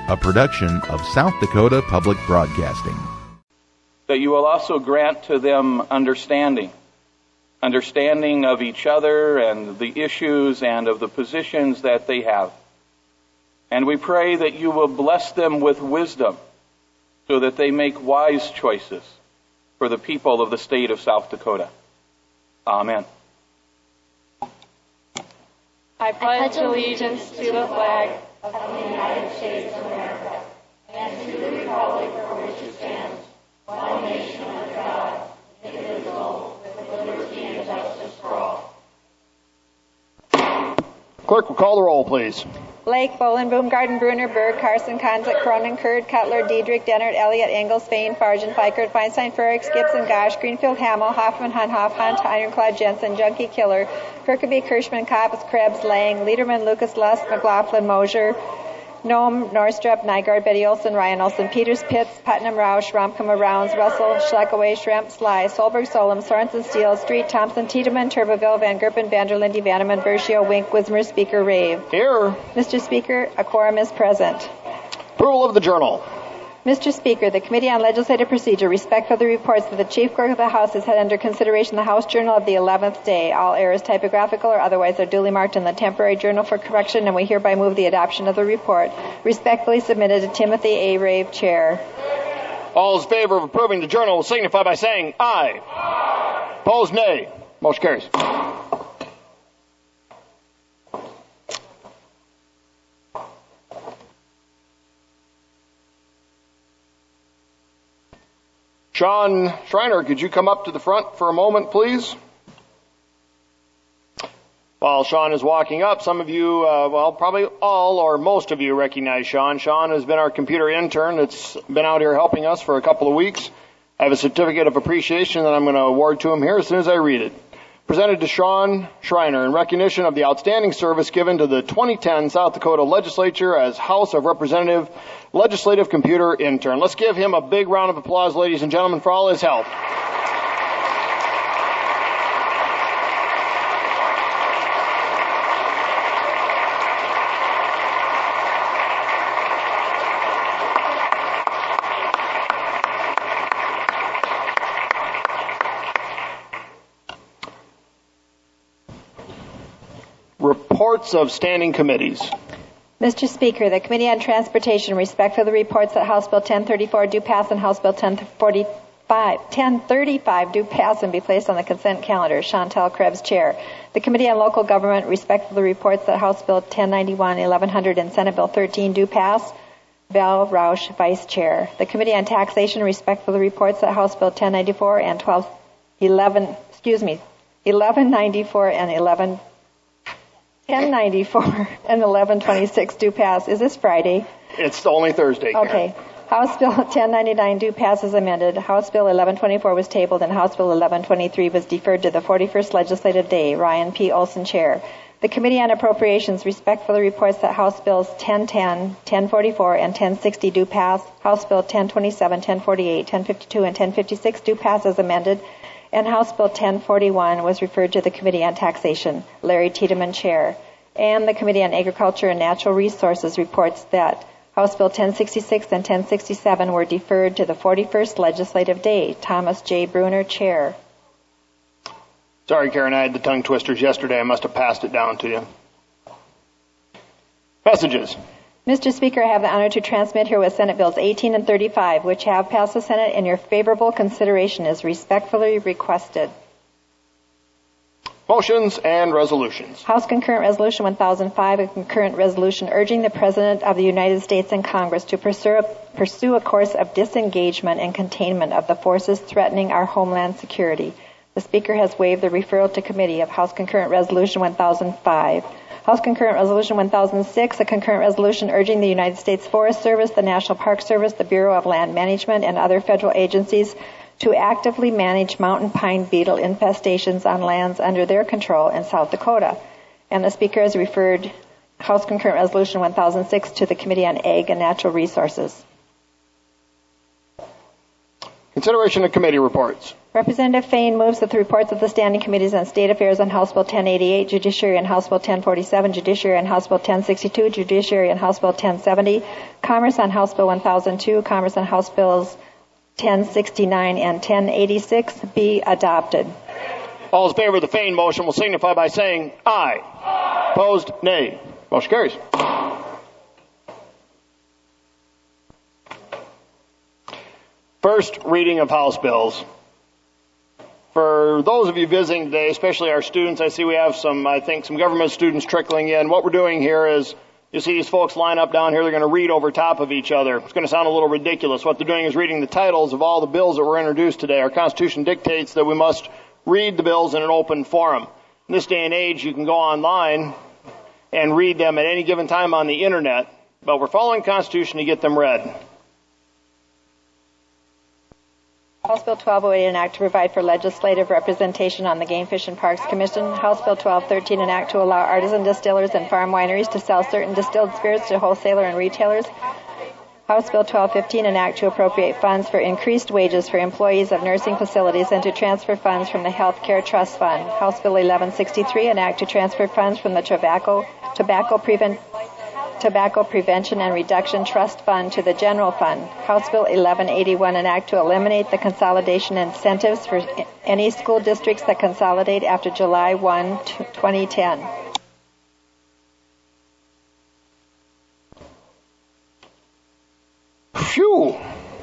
a production of South Dakota Public Broadcasting. That you will also grant to them understanding of each other and the issues and of the positions that they have. And we pray that you will bless them with wisdom so that they make wise choices for the people of the state of South Dakota. Amen. I pledge allegiance to the flag of the United States of America and to the republic for which it stands, one nation under God, indivisible, with liberty and justice for all. Clerk will call the roll, please. Blake, Bolin, Boomgarden, Bruner, Berg, Carson, Konzik, Cronin, Kurd, Cutler, Diedrich, Dennert, Elliott, Engels, Fain, Fargen, Fikert, Feinstein, Frericks, Gibson, Gosh, Greenfield, Hamill, Hoffman, Hunhoff, Hunt, Ironclad, Jensen, Junkie, Killer, Kirkeby, Kirschman, Koppes, Krebs, Lang, Liederman, Lucas, Lust, McLaughlin, Mosier, Noam, Norstrup, Nygaard, Betty Olson, Ryan Olson, Peters, Pitts, Putnam, Roush, Romkema, Rounds, Russell, Schleckaway, Schremp, Sly, Solberg, Solom, Sorensen, Steele, Street, Thompson, Tiedemann, Turbeville, Van Gerpen, Vanderlinde, Vanneman, Versio, Wink, Wismer, Speaker, Rave. Here. Mr. Speaker, a quorum is present. Approval of the journal. Mr. Speaker, the Committee on Legislative Procedure respectfully reports that the Chief Clerk of the House has had under consideration the House Journal of the 11th day. All errors, typographical or otherwise, are duly marked in the temporary journal for correction, and we hereby move the adoption of the report. Respectfully submitted to Timothy A. Rave, Chair. All in favor of approving the journal will signify by saying aye. Aye. Opposed, nay. Motion carries. Sean Schreiner, could you come up to the front for a moment, please? While Sean is walking up, some of you, probably all or most of you recognize Sean. Sean has been our computer intern that's been out here helping us for a couple of weeks. I have a certificate of appreciation that I'm going to award to him here as soon as I read it. Presented to Sean Schreiner in recognition of the outstanding service given to the 2010 South Dakota Legislature as House of Representative Legislative Computer Intern. Let's give him a big round of applause, ladies and gentlemen, for all his help. Reports of standing committees. Mr. Speaker, the Committee on Transportation respectfully reports that House Bill 1034 do pass and House Bill 1035 do pass and be placed on the consent calendar. Chantal Krebs, Chair. The Committee on Local Government respectfully reports that House Bill 1091, 1100, and Senate Bill 13 do pass. Val Roush, Vice Chair. The Committee on Taxation respectfully reports that House Bill 1094 and 1194 and 1094 and 1126 do pass. Is this Friday? It's only Thursday, Karen. Okay. House Bill 1099 do pass as amended. House Bill 1124 was tabled and House Bill 1123 was deferred to the 41st legislative day. Ryan P. Olson, Chair. The Committee on Appropriations respectfully reports that House Bills 1010, 1044, and 1060 do pass. House Bill 1027, 1048, 1052, and 1056 do pass as amended. And House Bill 1041 was referred to the Committee on Taxation. Larry Tiedemann, Chair. And the Committee on Agriculture and Natural Resources reports that House Bill 1066 and 1067 were deferred to the 41st legislative day. Thomas J. Bruner, Chair. Sorry, Karen, I had the tongue twisters yesterday. I must have passed it down to you. Messages. Mr. Speaker, I have the honor to transmit herewith Senate Bills 18 and 35, which have passed the Senate, and your favorable consideration is respectfully requested. Motions and resolutions. House Concurrent Resolution 1005, a concurrent resolution urging the President of the United States and Congress to pursue a course of disengagement and containment of the forces threatening our homeland security. The Speaker has waived the referral to committee of House Concurrent Resolution 1005. House Concurrent Resolution 1006, a concurrent resolution urging the United States Forest Service, the National Park Service, the Bureau of Land Management, and other federal agencies to actively manage mountain pine beetle infestations on lands under their control in South Dakota. And the Speaker has referred House Concurrent Resolution 1006 to the Committee on Ag and Natural Resources. Consideration of committee reports. Representative Fain moves that the reports of the standing committees on state affairs on House Bill 1088, Judiciary on House Bill 1047, Judiciary on House Bill 1062, Judiciary on House Bill 1070, Commerce on House Bill 1002, Commerce on House Bills 1069 and 1086 be adopted. All in favor of the Fain motion will signify by saying aye. Aye. Opposed, nay. Motion carries. First reading of House bills. For those of you visiting today, especially our students, I see we have some government students trickling in. What we're doing here is, you see these folks line up down here, they're going to read over top of each other. It's going to sound a little ridiculous. What they're doing is reading the titles of all the bills that were introduced today. Our Constitution dictates that we must read the bills in an open forum. In this day and age, you can go online and read them at any given time on the internet, but we're following the Constitution to get them read. House Bill 1208, an act to provide for legislative representation on the Game, Fish, and Parks Commission. House Bill 1213, an act to allow artisan distillers and farm wineries to sell certain distilled spirits to wholesaler and retailers. House Bill 1215, an act to appropriate funds for increased wages for employees of nursing facilities and to transfer funds from the Health Care Trust Fund. House Bill 1163, an act to transfer funds from the Tobacco Prevention and Reduction Trust Fund to the General Fund. House Bill 1181, an act to eliminate the consolidation incentives for any school districts that consolidate after July 1, 2010. Phew!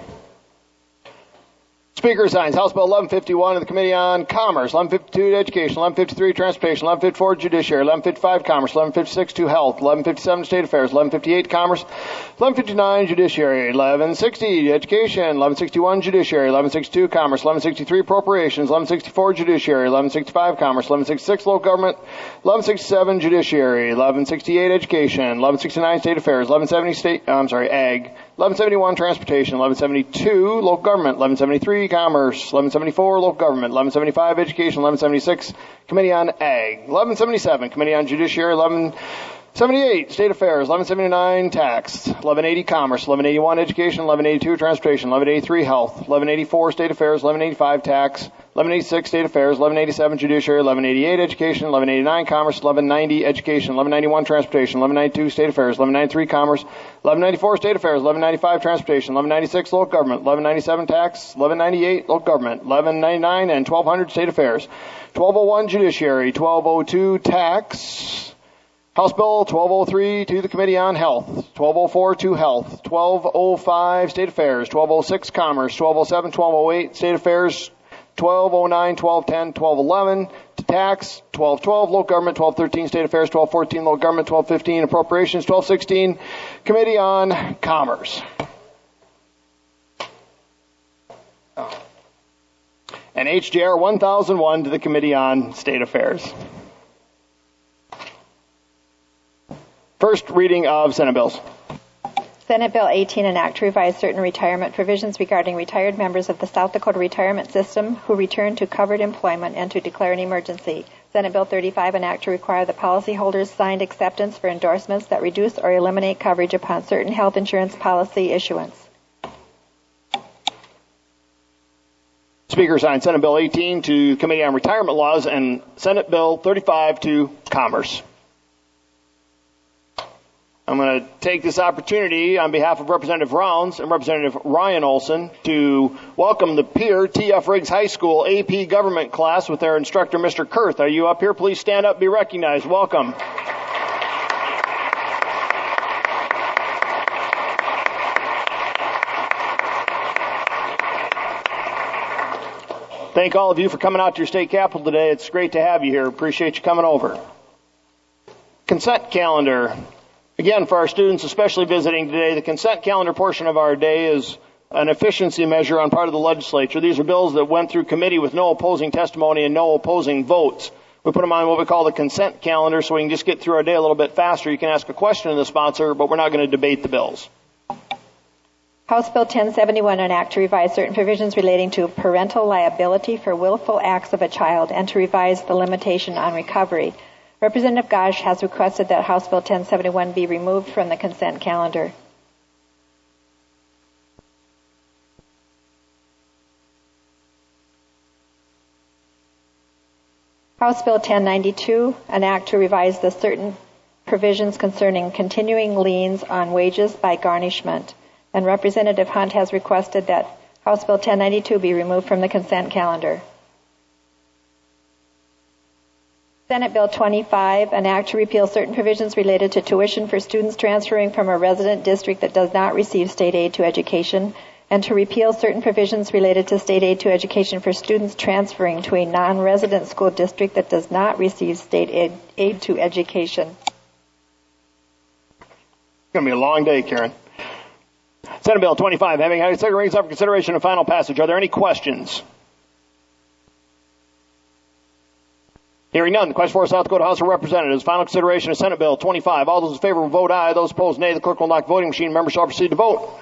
Speaker signs House Bill 1151 of the Committee on Commerce, 1152 Education, 1153 Transportation, 1154 Judiciary, 1155 Commerce, 1156 to Health, 1157 State Affairs, 1158 Commerce, 1159 Judiciary, 1160 Education, 1161 Judiciary, 1162 Commerce, 1163 Appropriations, 1164 Judiciary, 1165 Commerce, 1166 Local Government, 1167 Judiciary, 1168 Education, 1169 State Affairs, 1170 Ag, 1171 Transportation, 1172 Local Government, 1173 Commerce, 1174 Local Government, 1175 Education, 1176 Committee on Ag, 1177 Committee on Judiciary, 1178 State Affairs, 1179 Tax, 1180 Commerce, 1181 Education, 1182 Transportation, 1183 Health, 1184 State Affairs, 1185 Tax, 1186 State Affairs, 1187 Judiciary, 1188 Education, 1189 Commerce, 1190 Education, 1191 Transportation, 1192 State Affairs, 1193 Commerce, 1194 State Affairs, 1195 Transportation, 1196 Local Government, 1197 Tax, 1198 Local Government, 1199 and 1200 State Affairs, 1201 Judiciary, 1202 Tax, House Bill 1203 to the Committee on Health, 1204 to Health, 1205 State Affairs, 1206 Commerce, 1207, 1208 State Affairs, 1209, 1210, 1211 to Tax, 1212 Local Government, 1213 State Affairs, 1214 Local Government, 1215 Appropriations, 1216 Committee on Commerce. And HJR 1001 to the Committee on State Affairs. First reading of Senate bills. Senate Bill 18, an act to revise certain retirement provisions regarding retired members of the South Dakota retirement system who return to covered employment and to declare an emergency. Senate Bill 35, an act to require the policyholders' signed acceptance for endorsements that reduce or eliminate coverage upon certain health insurance policy issuance. Speaker signed Senate Bill 18 to Committee on Retirement Laws and Senate Bill 35 to Commerce. I'm going to take this opportunity on behalf of Representative Rounds and Representative Ryan Olson to welcome the Pierre T.F. Riggs High School AP Government class with their instructor, Mr. Kurth. Are you up here? Please stand up, be recognized. Welcome. Thank all of you for coming out to your state capitol today. It's great to have you here. Appreciate you coming over. Consent calendar. Again, for our students, especially visiting today, the consent calendar portion of our day is an efficiency measure on part of the legislature. These are bills that went through committee with no opposing testimony and no opposing votes. We put them on what we call the consent calendar so we can just get through our day a little bit faster. You can ask a question of the sponsor, but we're not going to debate the bills. House Bill 1071, an act to revise certain provisions relating to parental liability for willful acts of a child and to revise the limitation on recovery. Representative Gosch has requested that House Bill 1071 be removed from the consent calendar. House Bill 1092, an act to revise the certain provisions concerning continuing liens on wages by garnishment. And Representative Hunt has requested that House Bill 1092 be removed from the consent calendar. Senate Bill 25, an act to repeal certain provisions related to tuition for students transferring from a resident district that does not receive state aid to education, and to repeal certain provisions related to state aid to education for students transferring to a non-resident school district that does not receive state aid to education. It's going to be a long day, Karen. Senate Bill 25, having had its second reading, up for consideration and final passage. Are there any questions? Hearing none, the question for South Dakota House of Representatives, final consideration of Senate Bill 25. All those in favor will vote aye. Those opposed, nay. The clerk will lock the voting machine. Members shall proceed to vote.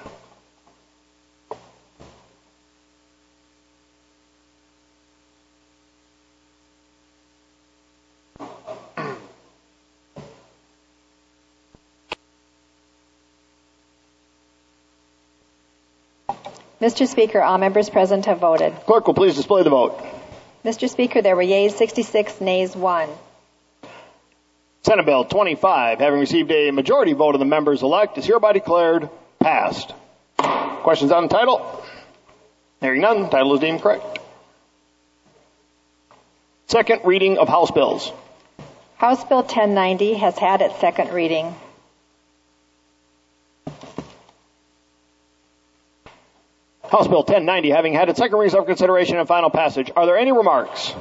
Mr. Speaker, all members present have voted. Clerk will please display the vote. Mr. Speaker, there were yeas 66, nays 1. Senate Bill 25, having received a majority vote of the members elect, is hereby declared passed. Questions on the title? Hearing none, the title is deemed correct. Second reading of House bills. House Bill 1090 has had its second reading. House Bill 1090, having had its second reading for consideration and final passage. Are there any remarks?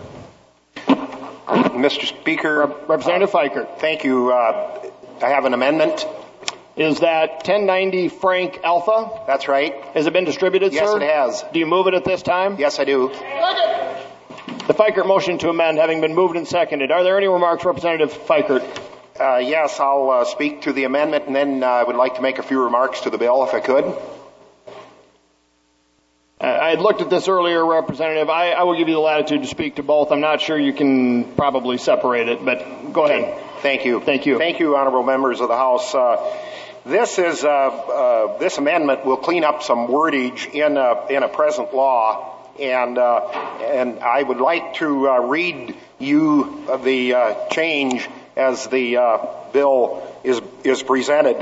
Mr. Speaker. Representative Fikert. Thank you. I have an amendment. Is that 1090 Frank Alpha? That's right. Has it been distributed, yes, sir? Yes, it has. Do you move it at this time? Yes, I do. The Fikert motion to amend having been moved and seconded. Are there any remarks, Representative Fikert? Yes, I'll speak to the amendment, and then I would like to make a few remarks to the bill, if I could. I had looked at this earlier, Representative. I will give you the latitude to speak to both. I'm not sure you can probably separate it, but go ahead. Thank you. Thank you. Thank you, honorable members of the House. This amendment will clean up some wordage in a present law, and I would like to read you the change as the bill is presented.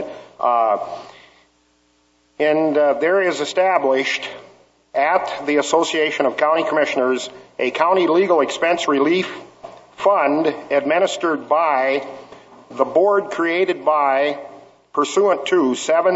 There is established at the Association of County Commissioners a county legal expense relief fund administered by the board created by pursuant to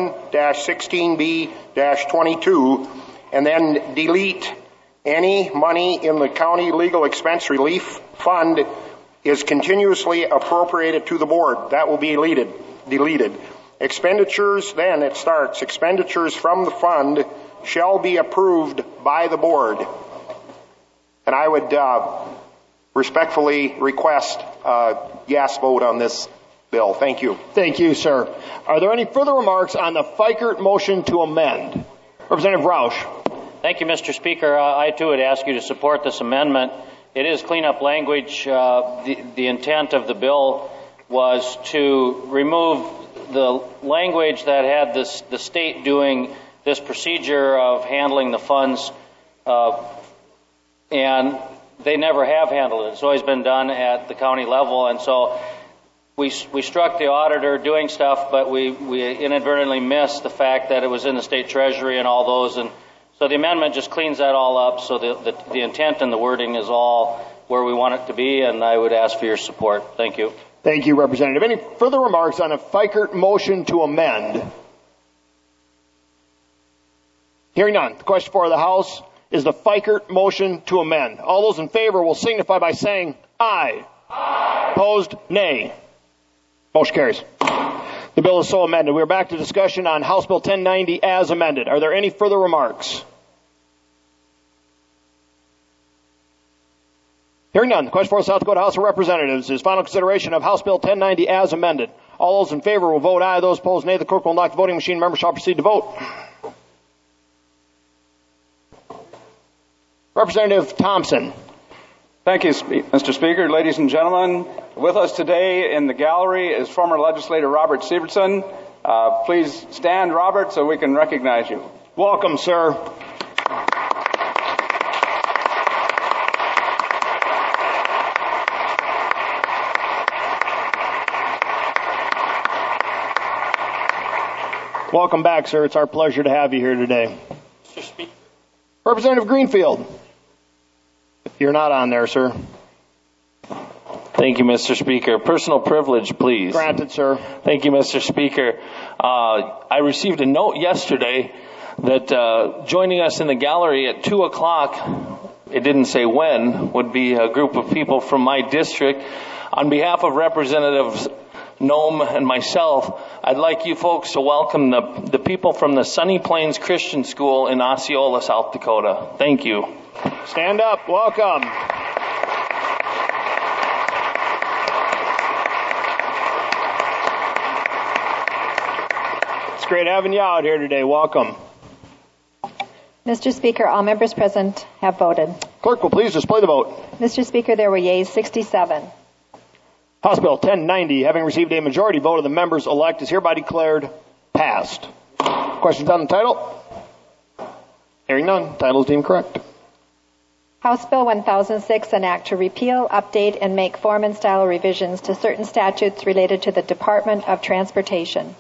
7-16B-22, and then delete any money in the county legal expense relief fund is continuously appropriated to the board. That will be deleted. Expenditures, then it starts, expenditures from the fund shall be approved by the board. And I would respectfully request a yes vote on this bill. Thank you. Thank you, sir. Are there any further remarks on the Fikert motion to amend? Representative Roush. Thank you, Mr. Speaker. I, too, would ask you to support this amendment. It is cleanup language. The intent of the bill was to remove the language that had the state doing this procedure of handling the funds, and they never have handled it. It's always been done at the county level, and so we struck the auditor doing stuff, but we inadvertently missed the fact that it was in the state treasury and all those, and so the amendment just cleans that all up, so the intent and the wording is all where we want it to be, and I would ask for your support. Thank you. Thank you, Representative. Any further remarks on a Fikert motion to amend? Hearing none. The question for the House is the Fikert motion to amend. All those in favor will signify by saying aye. Aye. Opposed, nay. Motion carries. The bill is so amended. We are back to discussion on House Bill 1090 as amended. Are there any further remarks? Hearing none. The question for the South Dakota House of Representatives is final consideration of House Bill 1090 as amended. All those in favor will vote aye. Those opposed, nay. The clerk will knock the voting machine. Members shall proceed to vote. Representative Thompson. Thank you, Mr. Speaker. Ladies and gentlemen, with us today in the gallery is former legislator Robert Sievertson. Please stand, Robert, so we can recognize you. Welcome, sir. Welcome back, sir. It's our pleasure to have you here today. Representative Greenfield. You're not on there, sir. Thank you, Mr. Speaker. Personal privilege, please. Granted, sir. Thank you, Mr. Speaker. I received a note yesterday that joining us in the gallery at 2 o'clock, it didn't say when, would be a group of people from my district. On behalf of Representatives Noem and myself, I'd like you folks to welcome the people from the Sunny Plains Christian School in Osceola, South Dakota. Thank you. Stand up. Welcome. It's great having you out here today. Welcome. Mr. Speaker, all members present have voted. Clerk will please display the vote. Mr. Speaker, there were yeas 67. House Bill 1090, having received a majority vote of the members elect, is hereby declared passed. Questions on the title? Hearing none, title is deemed correct. House Bill 1006, an act to repeal, update, and make form and style revisions to certain statutes related to the Department of Transportation.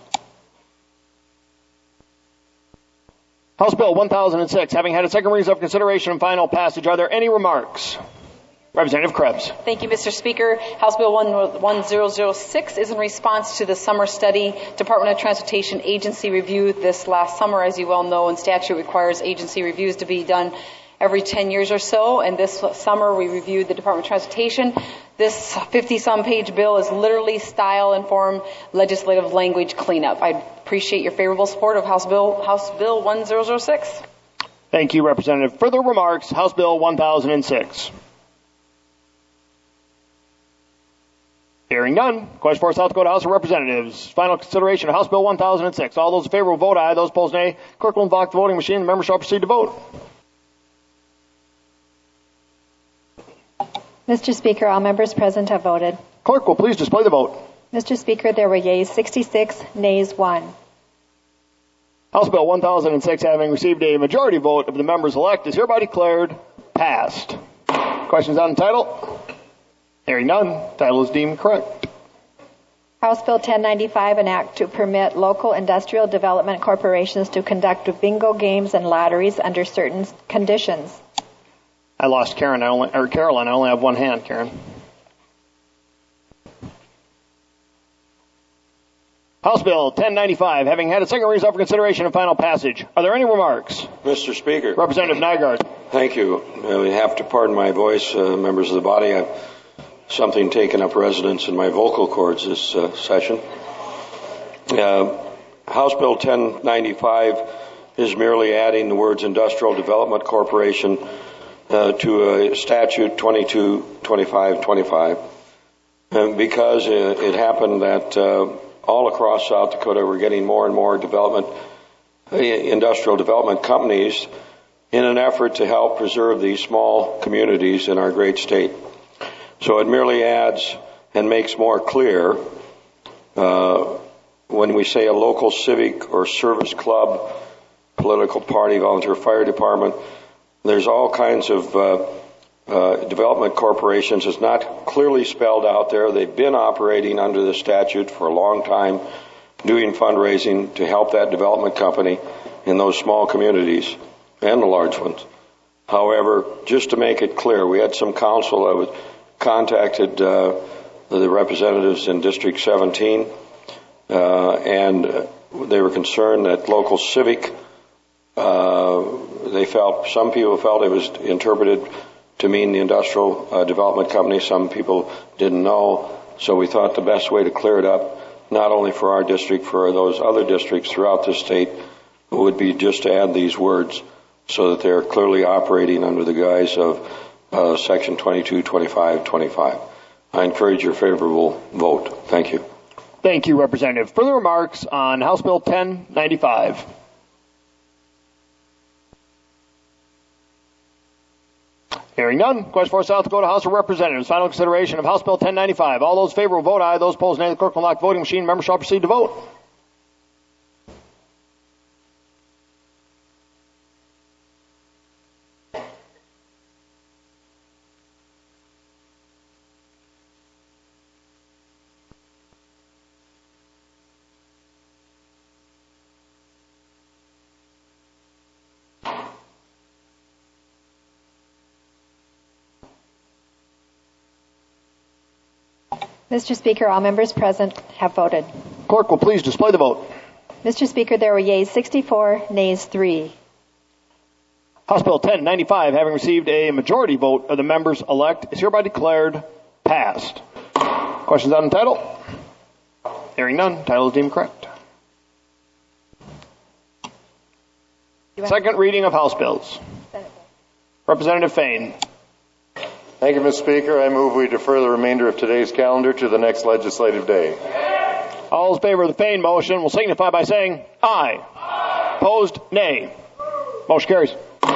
House Bill 1006, having had a second reading of consideration and final passage, are there any remarks? Representative Krebs. Thank you, Mr. Speaker. House Bill 1006 is in response to the summer study Department of Transportation agency review this last summer. As you well know, and statute requires agency reviews to be done every 10 years or so, and this summer we reviewed the Department of Transportation. This 50-some page bill is literally style-informed legislative language cleanup. I appreciate your favorable support of House Bill 1006. Thank you, Representative. Further remarks, House Bill 1006. Hearing none. Question for South Dakota House of Representatives. Final consideration of House Bill 1006. All those in favor will vote aye. Those opposed nay. Clerk will invoke the voting machine. The members shall proceed to vote. Mr. Speaker, all members present have voted. Clerk will please display the vote. Mr. Speaker, there were yeas 66, nays 1. House Bill 1006, having received a majority vote of the members elect, is hereby declared passed. Questions on the title? Hearing none, title is deemed correct. House Bill 1095, an act to permit local industrial development corporations to conduct bingo games and lotteries under certain conditions. I lost Carolyn. I only have one hand, Karen. House Bill 1095, having had a second reading for consideration and final passage. Are there any remarks? Mr. Speaker. Representative Nygaard. Thank you. You have to pardon my voice, members of the body. I've something taken up residence in my vocal cords this session. House Bill 1095 is merely adding the words Industrial Development Corporation to statute 222525, because it happened that all across South Dakota we're getting more and more industrial development companies in an effort to help preserve these small communities in our great state. So it merely adds and makes more clear when we say a local civic or service club, political party, volunteer fire department. There's all kinds of development corporations. It's not clearly spelled out there. They've been operating under the statute for a long time, doing fundraising to help that development company in those small communities and the large ones. However, just to make it clear, we had some counsel that was contacted the representatives in District 17, and they were concerned that local civic, some people felt it was interpreted to mean the industrial development company. Some people didn't know. So we thought the best way to clear it up, not only for our district, for those other districts throughout the state, would be just to add these words so that they're clearly operating under the guise of Section 222525. I encourage your favorable vote. Thank you. Thank you, Representative. Further remarks on House Bill 1095. Hearing none. Question for South Dakota House of Representatives. Final consideration of House Bill 1095. All those in favor will vote aye. Those opposed nay. The clerk will lock the voting machine. Members shall proceed to vote. Mr. Speaker, all members present have voted. Clerk will please display the vote. Mr. Speaker, there were yeas 64, nays 3. House Bill 1095, having received a majority vote of the members elect, is hereby declared passed. Questions on the title? Hearing none, title is deemed correct. Second reading of House bills. Representative Fain. Thank you, Mr. Speaker. I move we defer the remainder of today's calendar to the next legislative day. All in favor of the Fain motion will signify by saying aye. Aye. Opposed, nay. Motion carries.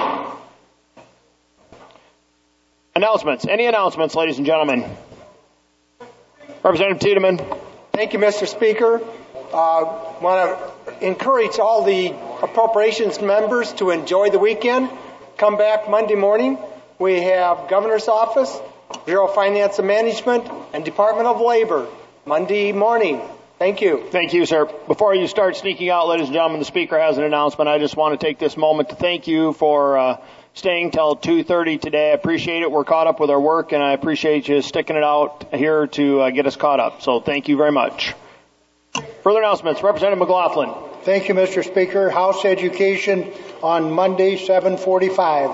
Announcements. Any announcements, ladies and gentlemen? Representative Tiedemann. Thank you, Mr. Speaker. Want to encourage all the appropriations members to enjoy the weekend. Come back Monday morning. We have Governor's Office, Bureau of Finance and Management, and Department of Labor Monday morning. Thank you. Thank you, sir. Before you start sneaking out, ladies and gentlemen, the Speaker has an announcement. I just want to take this moment to thank you for staying till 2:30 today. I appreciate it. We're caught up with our work, and I appreciate you sticking it out here to get us caught up. So thank you very much. Further announcements. Representative McLaughlin. Thank you, Mr. Speaker. House Education on Monday, 7:45.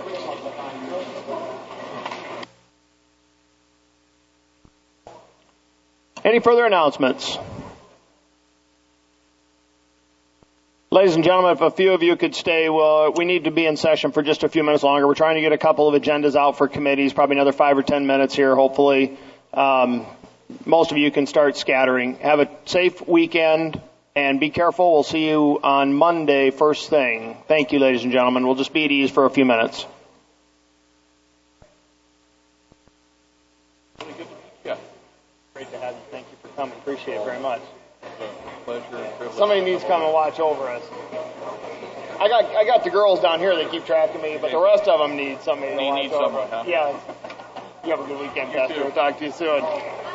Any further announcements? Ladies and gentlemen, if a few of you could stay, we need to be in session for just a few minutes longer. We're trying to get a couple of agendas out for committees, probably another 5 or 10 minutes here, hopefully. Most of you can start scattering. Have a safe weekend and be careful. We'll see you on Monday first thing. Thank you, ladies and gentlemen. We'll just be at ease for a few minutes. Great to have you. Thank you for coming. Appreciate it very much. Pleasure and privilege. Somebody needs to come and watch over us. I got the girls down here. They keep track of me, but the rest of them need somebody to watch over. Someone, huh? Yeah. You have a good weekend, Pastor. We'll talk to you soon.